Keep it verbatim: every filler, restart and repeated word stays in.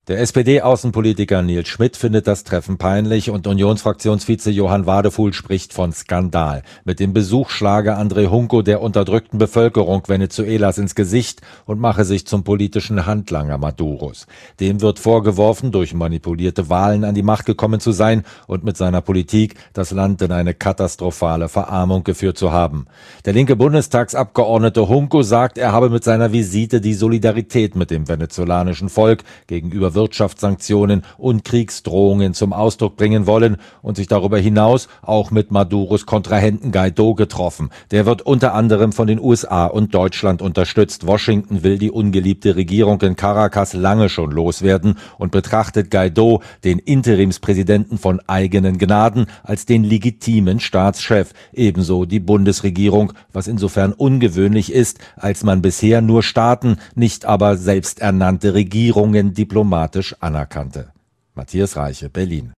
Der S P D-Außenpolitiker Nils Schmidt findet das Treffen peinlich und Unionsfraktionsvize Johann Wadefuhl spricht von Skandal. Mit dem Besuch schlage André Hunko der unterdrückten Bevölkerung Venezuelas ins Gesicht und mache sich zum politischen Handlanger Maduros. Dem wird vorgeworfen, durch manipulierte Wahlen an die Macht gekommen zu sein und mit seiner Politik das Land in eine katastrophale Verarmung geführt zu haben. Der linke Bundestagsabgeordnete Hunko sagt, er habe mit seiner Visite die Solidarität mit dem venezolanischen Volk gegenüber Wirtschaftssanktionen und Kriegsdrohungen zum Ausdruck bringen wollen und sich darüber hinaus auch mit Maduros Kontrahenten Guaidó getroffen. Der wird unter anderem von den U S A und Deutschland unterstützt. Washington will die ungeliebte Regierung in Caracas lange schon loswerden und betrachtet Guaidó, den Interimspräsidenten von eigenen Gnaden, als den legitimen Staatschef. Ebenso die Bundesregierung, was insofern ungewöhnlich ist, als man bisher nur Staaten, nicht aber selbsternannte Regierungen diplomatisch anerkannte. Matthias Reiche, Berlin.